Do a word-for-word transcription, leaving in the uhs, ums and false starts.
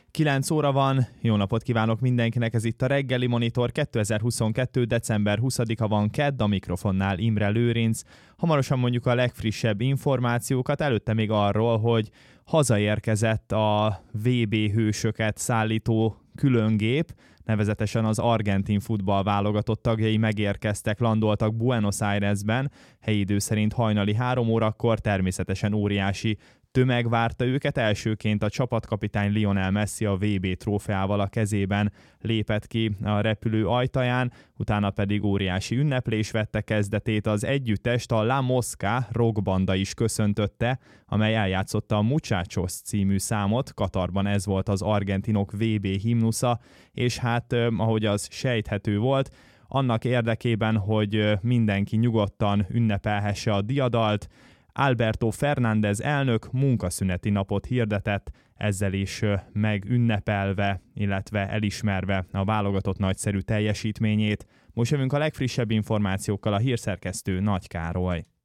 kilenc óra van, jó napot kívánok mindenkinek, ez itt a Reggeli Monitor, kétezer-huszonkettő. december huszadika van, kedd, a mikrofonnál Imre Lőrinc. Hamarosan mondjuk a legfrissebb információkat, előtte még arról, hogy hazaérkezett a vé bé hősöket szállító különgép, nevezetesen az argentin futballválogatott tagjai megérkeztek, landoltak Buenos Airesben, helyi idő szerint hajnali három órakor, természetesen óriási tömeg várta őket, elsőként a csapatkapitány Lionel Messi a vé bé trófeával a kezében lépett ki a repülő ajtaján, utána pedig óriási ünneplés vette kezdetét, az együttest a La Mosca rockbanda is köszöntötte, amely eljátszotta a Muchachos című számot, Katarban ez volt az argentinok vé bé himnusza, és hát ahogy az sejthető volt, annak érdekében, hogy mindenki nyugodtan ünnepelhesse a diadalt, Alberto Fernández elnök munkaszüneti napot hirdetett, ezzel is megünnepelve, illetve elismerve a válogatott nagyszerű teljesítményét. Most jövünk a legfrissebb információkkal, a hírszerkesztő Nagy Károly.